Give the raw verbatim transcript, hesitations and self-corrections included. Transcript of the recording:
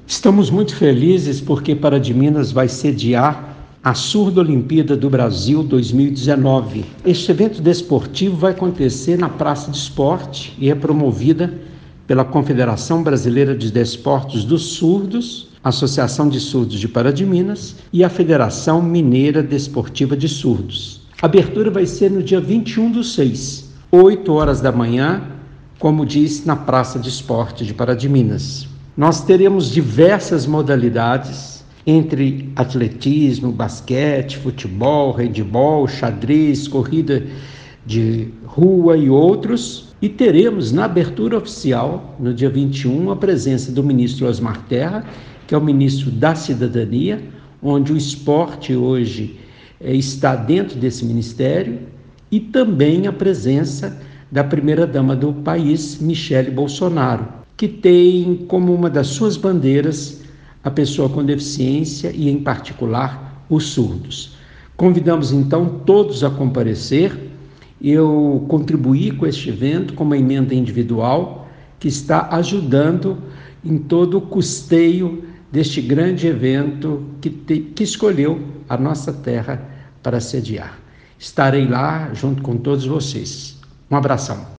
Estamos muito felizes porque Pará de Minas vai sediar a Surdo Olimpíada do Brasil dois mil e dezenove. Este evento desportivo vai acontecer na Praça de Esporte e é promovida pela Confederação Brasileira de Desportos dos Surdos, Associação de Surdos de Pará de Minas e a Federação Mineira Desportiva de Surdos. A abertura vai ser no dia vinte e um do seis, oito horas da manhã, como diz, na Praça de Esporte de Pará de Minas. Nós teremos diversas modalidades, entre atletismo, basquete, futebol, handebol, xadrez, corrida de rua e outros. E teremos na abertura oficial, no dia vinte e um, a presença do ministro Osmar Terra, que é o ministro da Cidadania, onde o esporte hoje é, está dentro desse ministério, e também a presença da primeira-dama do país, Michele Bolsonaro, que tem como uma das suas bandeiras a pessoa com deficiência e, em particular, os surdos. Convidamos, então, todos a comparecer. Eu contribuí com este evento com uma emenda individual que está ajudando em todo o custeio deste grande evento que, te, que escolheu a nossa terra para sediar. Estarei lá junto com todos vocês. Um abração.